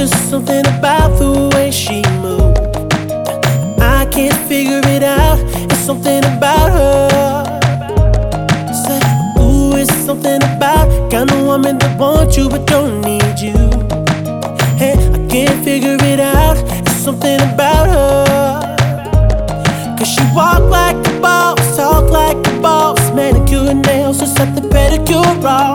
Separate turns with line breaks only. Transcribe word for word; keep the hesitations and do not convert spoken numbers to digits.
just something about the way she moves. I can't figure it out. It's something about her. Say, ooh, it's something about kind of woman that wants you but don't need you. Hey, I can't figure it out. It's something about her.